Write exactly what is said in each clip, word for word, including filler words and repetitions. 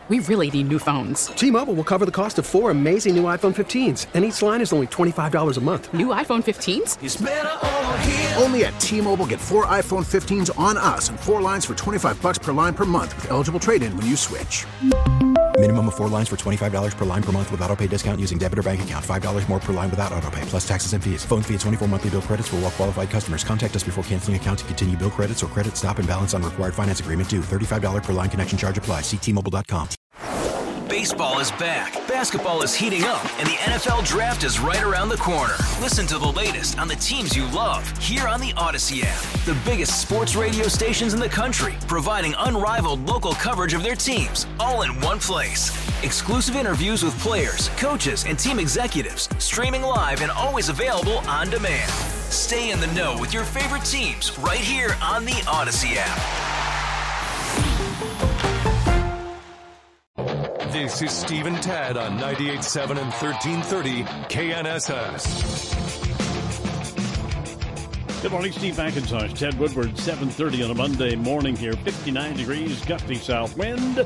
We really need new phones. T-Mobile will cover the cost of four amazing new iPhone fifteens, and each line is only twenty-five dollars a month. New iPhone fifteens? It's better over here. Only at T-Mobile, get four iPhone fifteens on us and four lines for twenty-five dollars per line per month with eligible trade-in when you switch. Minimum of four lines for twenty-five dollars per line per month with autopay discount using debit or bank account. five dollars more per line without autopay, plus taxes and fees. Phone fee at twenty-four monthly bill credits for well-qualified customers. Contact us before canceling account to continue bill credits or credit stop and balance on required finance agreement due. thirty-five dollars per line connection charge applies. See T Mobile dot com. Baseball is back, basketball is heating up, and the N F L Draft is right around the corner. Listen to the latest on the teams you love here on the Odyssey app. The biggest sports radio stations in the country, providing unrivaled local coverage of their teams, all in one place. Exclusive interviews with players, coaches, and team executives, streaming live and always available on demand. Stay in the know with your favorite teams right here on the Odyssey app. This is Steve and Tad on ninety-eight point seven and thirteen thirty K N S S. Good morning, Steve McIntosh, Ted Woodward, seven thirty on a Monday morning here. fifty-nine degrees, gusty south wind.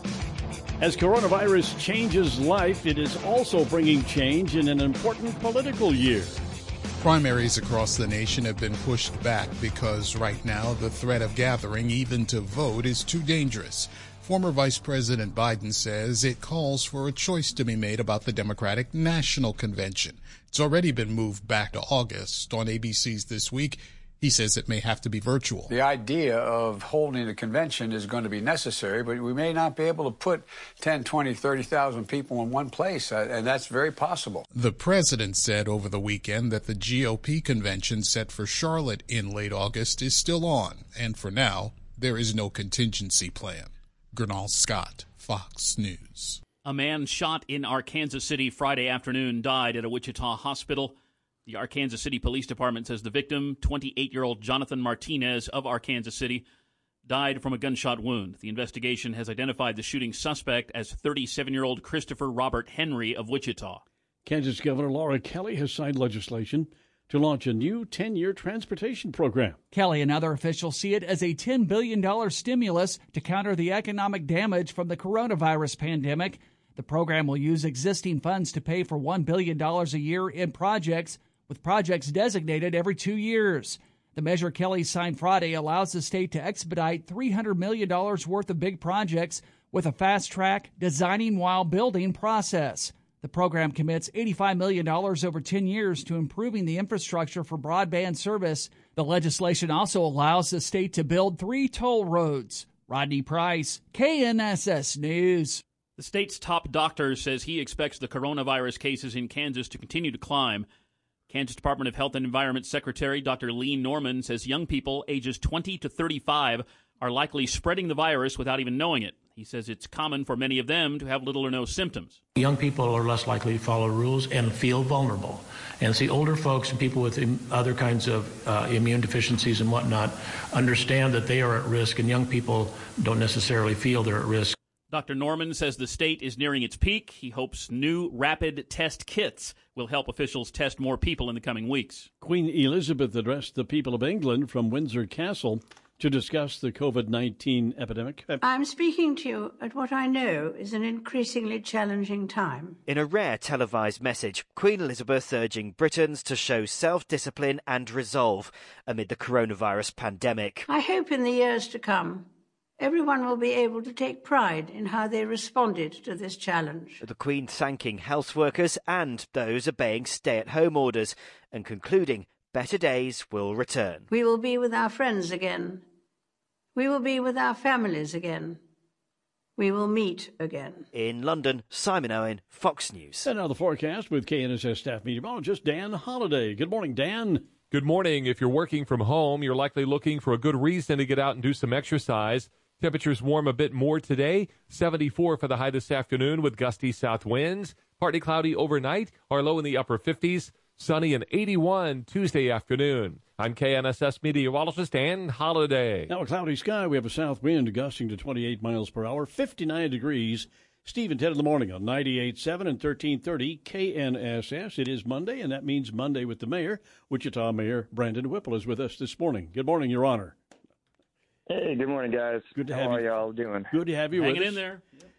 As coronavirus changes life, it is also bringing change in an important political year. Primaries across the nation have been pushed back because right now the threat of gathering, even to vote, is too dangerous. Former Vice President Biden says it calls for a choice to be made about the Democratic National Convention. It's already been moved back to August. On A B C's This Week, he says it may have to be virtual. The idea of holding a convention is going to be necessary, but we may not be able to put ten, twenty, thirty thousand people in one place, and that's very possible. The president said over the weekend that the G O P convention set for Charlotte in late August is still on, and for now, there is no contingency plan. Gernal Scott, Fox News. A man shot in Arkansas City Friday afternoon died at a Wichita hospital. The Arkansas City Police Department says the victim, twenty-eight-year-old Jonathan Martinez of Arkansas City, died from a gunshot wound. The investigation has identified the shooting suspect as thirty-seven-year-old Christopher Robert Henry of Wichita. Kansas Governor Laura Kelly has signed legislation to launch a new ten-year transportation program. Kelly and other officials see it as a ten billion dollars stimulus to counter the economic damage from the coronavirus pandemic. The program will use existing funds to pay for one billion dollars a year in projects, with projects designated every two years. The measure Kelly signed Friday allows the state to expedite three hundred million dollars worth of big projects with a fast-track, designing while building process. The program commits eighty-five million dollars over ten years to improving the infrastructure for broadband service. The legislation also allows the state to build three toll roads. Rodney Price, K N S S News. The state's top doctor says he expects the coronavirus cases in Kansas to continue to climb. Kansas Department of Health and Environment Secretary Doctor Lee Norman says young people ages twenty to thirty-five are likely spreading the virus without even knowing it. He says it's common for many of them to have little or no symptoms. Young people are less likely to follow rules and feel vulnerable. And see, older folks and people with im- other kinds of uh, immune deficiencies and whatnot understand that they are at risk, and young people don't necessarily feel they're at risk. Doctor Norman says the state is nearing its peak. He hopes new rapid test kits will help officials test more people in the coming weeks. Queen Elizabeth addressed the people of England from Windsor Castle to discuss the covid nineteen epidemic. I'm speaking to you at what I know is an increasingly challenging time. In a rare televised message, Queen Elizabeth urging Britons to show self-discipline and resolve amid the coronavirus pandemic. I hope in the years to come, everyone will be able to take pride in how they responded to this challenge. The Queen thanking health workers and those obeying stay-at-home orders and concluding better days will return. We will be with our friends again. We will be with our families again. We will meet again. In London, Simon Owen, Fox News. And now the forecast with K N S S staff meteorologist Dan Holliday. Good morning, Dan. Good morning. If you're working from home, you're likely looking for a good reason to get out and do some exercise. Temperatures warm a bit more today, seventy-four for the high this afternoon with gusty south winds. Partly cloudy overnight, our low in the upper fifties. Sunny and eighty-one Tuesday afternoon. I'm K N S S meteorologist Dan Holliday. Now a cloudy sky. We have a south wind gusting to twenty-eight miles per hour, fifty-nine degrees. Steve and Ted in the morning on ninety-eight point seven and thirteen thirty K N S S. It is Monday, and that means Monday with the mayor. Wichita Mayor Brandon Whipple is with us this morning. Good morning, Your Honor. Hey, good morning, guys. Good to How have are you. y'all doing? Good to have you Hanging with us. in there.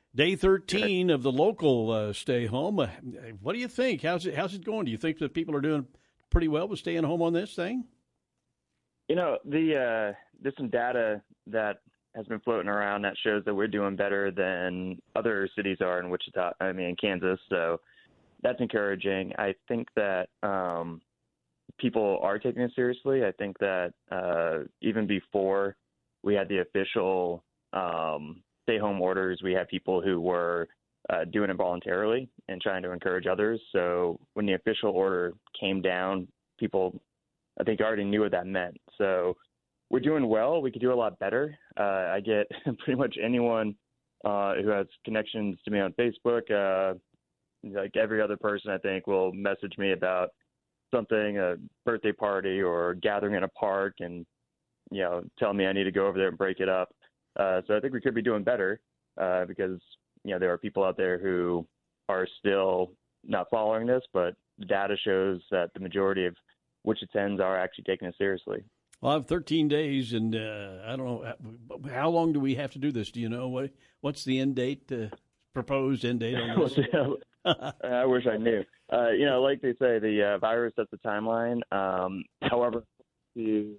Day thirteen of the local uh, stay home. Uh, what do you think? How's it, how's it going? Do you think that people are doing pretty well with staying home on this thing? You know, the uh, there's some data that has been floating around that shows that we're doing better than other cities are in Wichita, I mean, in Kansas. So that's encouraging. I think that um, people are taking it seriously. I think that uh, even before we had the official um, stay-home orders, we had people who were uh, doing it voluntarily and trying to encourage others. So when the official order came down, people, I think, already knew what that meant. So we're doing well. We could do a lot better. Uh, I get pretty much anyone uh, who has connections to me on Facebook. Uh, like every other person, I think, will message me about something, a birthday party or gathering in a park, and, you know, tell me I need to go over there and break it up. Uh, so I think we could be doing better uh, because, you know, there are people out there who are still not following this, but the data shows that the majority of Wichitans are actually taking it seriously. Well, I have thirteen days, and uh, I don't know, how long do we have to do this? Do you know what what's the end date, uh, proposed end date on this? I wish I knew. Uh, you know, like they say, the uh, virus sets the timeline. Um, however, you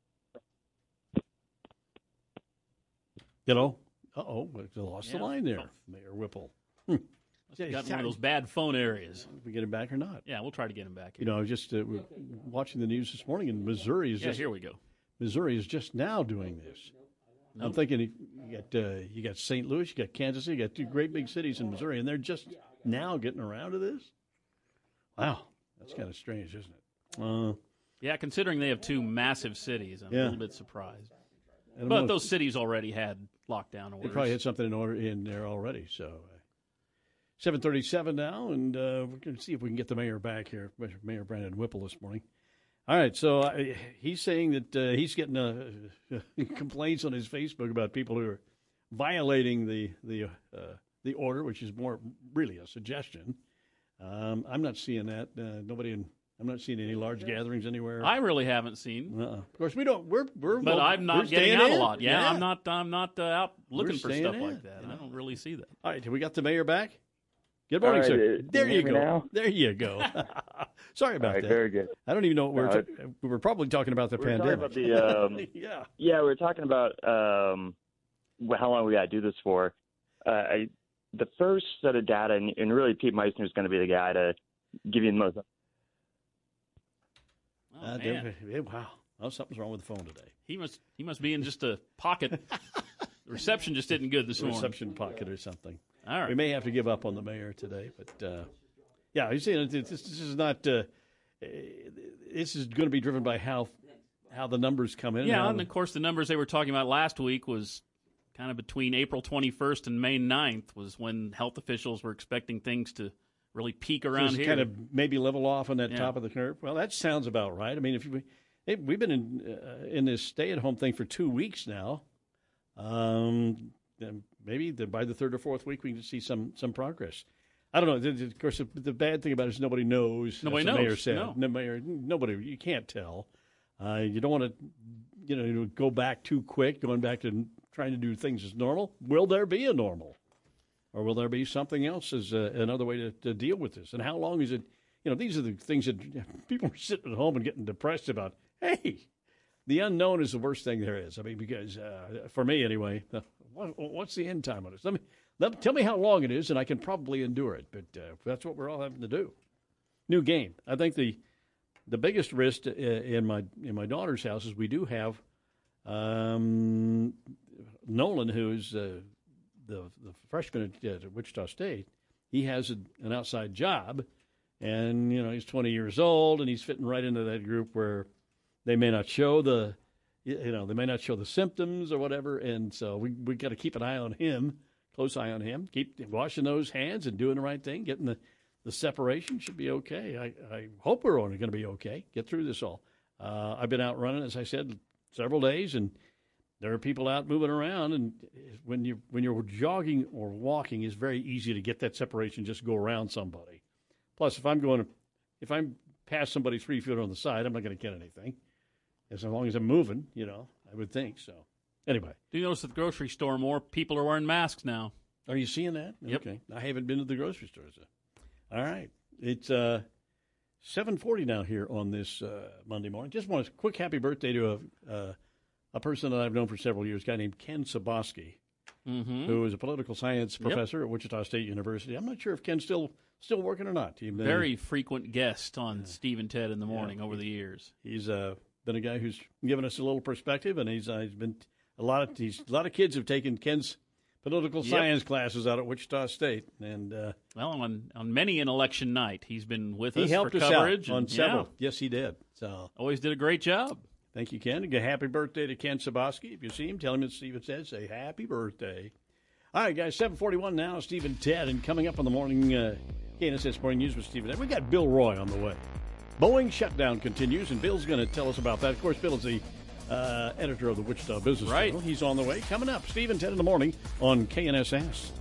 You know, uh-oh, we lost yeah. the line there, Mayor Whipple. Hmm. Got one of those bad phone areas. If we get him back or not. Yeah, we'll try to get him back. You know, I was just uh, we're watching the news this morning, and Missouri is yeah, just here we go. Missouri is just now doing this. Nope. I'm thinking you got uh, you got Saint Louis, you got Kansas City, you got two great big cities in Missouri, and they're just now getting around to this. Wow, that's kind of strange, isn't it? Uh, yeah, considering they have two massive cities, I'm yeah. a little bit surprised. But those cities already had lockdown orders. They probably had something in order in there already. So, uh, seven thirty-seven now, and uh, we're going to see if we can get the mayor back here, Mayor Brandon Whipple, this morning. All right, so uh, he's saying that uh, he's getting uh, complaints on his Facebook about people who are violating the the uh, the order, which is more really a suggestion. Um, I'm not seeing that. Uh, nobody in. I'm not seeing any large gatherings anywhere. I really haven't seen. Uh-uh. Of course, we don't. We're we're. But we're, I'm not we're getting out in. a lot. Yeah, yeah, I'm not. I'm not uh, out looking we're for stuff in, like that. you know? I don't really see that. All right, we got the mayor back. Good morning, right, sir. uh, There you you hear go. me now? There you go. Sorry about All right, that. very good. I don't even know what we're. No, Ta- we were probably talking about the we were pandemic. talking about the, um, yeah. Yeah, we were talking about um, how long we got to do this for. Uh, I, the first set of data, and, and really Pete Meissner is going to be the guy to give you the most. Oh, uh, man. there, wow. Oh, something's wrong with the phone today. He must. He must be in just a pocket. The reception just isn't good this morning. Reception pocket or something. All right. We may have to give up on the mayor today, but uh, yeah, you see, this, this is not. Uh, this is going to be driven by how how the numbers come in. Yeah, and, and of course the numbers they were talking about last week was kind of between April twenty-first and May ninth was when health officials were expecting things to really peak around just here. Kind of maybe level off on that yeah. top of the curve. Well, that sounds about right. I mean, if you, it, we've been in uh, in this stay-at-home thing for two weeks now. Um, maybe the, by the third or fourth week we can see some some progress. I don't know. Of course, the, the bad thing about it is nobody knows. Nobody as knows. The mayor said. No. No mayor, nobody. You can't tell. Uh, you don't want to, you know, go back too quick. Going back to trying to do things as normal. Will there be a normal, or will there be something else as uh, another way to, to deal with this? And how long is it? You know, these are the things that people are sitting at home and getting depressed about. Hey, the unknown is the worst thing there is. I mean, because uh, for me anyway, uh, what, what's the end time on this? Let me let, tell me how long it is, and I can probably endure it. But uh, that's what we're all having to do. New game. I think the the biggest risk uh, in my in my daughter's house is we do have um, Nolan, who's uh, the the freshman at, at Wichita State. He has a, an outside job, and you know he's twenty years old, and he's fitting right into that group where they may not show the, you know, they may not show the symptoms or whatever, and so we we got to keep an eye on him, close eye on him, keep washing those hands and doing the right thing, getting the, the separation should be okay. I, I hope we're only going to be okay. Get through this all. Uh, I've been out running, as I said, several days, and there are people out moving around, and when you when you're jogging or walking, it's very easy to get that separation, just go around somebody. Plus, if I'm going, if I'm past somebody three feet on the side, I'm not going to get anything. As long as I'm moving, you know, I would think so. Anyway. Do you notice at the grocery store more people are wearing masks now? Are you seeing that? Yep. Okay. I haven't been to the grocery store. So. All right. It's uh, seven forty now here on this uh, Monday morning. Just want a quick happy birthday to a, uh, a person that I've known for several years, a guy named Ken Saboski, mm-hmm. who is a political science professor yep. at Wichita State University. I'm not sure if Ken's still still working or not. He, Very frequent guest on yeah. Steve and Ted in the Morning yeah. over the years. He's uh, been a guy who's given us a little perspective, and he's, uh, he's been a lot of he's, a lot of kids have taken Ken's political yep. science classes out at Wichita State, and uh, well, on on many an election night, he's been with he us helped for us coverage out on and, several. Yeah. Yes, he did. So always did a great job. Thank you, Ken. And happy birthday to Ken Saboski. If you see him, tell him it's Stephen Ted. Say happy birthday. All right, guys. Seven forty-one now. Stephen Ted, and coming up on the morning uh, K N S S Morning News with Stephen Ted. We got Bill Roy on the way. Boeing shutdown continues, and Bill's going to tell us about that. Of course, Bill is the Uh, editor of the Wichita Business right. Journal. He's on the way. Coming up, Steve and Ted in the morning on K N S S.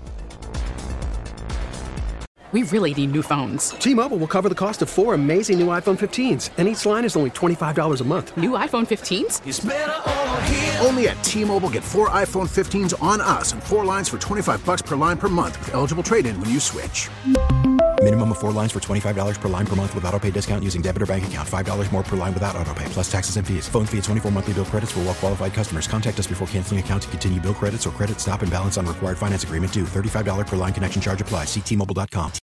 We really need new phones. T-Mobile will cover the cost of four amazing new iPhone fifteens, and each line is only twenty-five dollars a month. New iPhone fifteens? It's better over here. Only at T-Mobile, get four iPhone fifteens on us and four lines for twenty-five dollars per line per month with eligible trade-in when you switch. Minimum of four lines for twenty-five dollars per line per month with autopay discount using debit or bank account. five dollars more per line without autopay, plus taxes and fees. Phone fee at twenty-four monthly bill credits for well-qualified customers. Contact us before canceling account to continue bill credits or credit stop and balance on required finance agreement due. thirty-five dollars per line connection charge applies. See T Mobile dot com.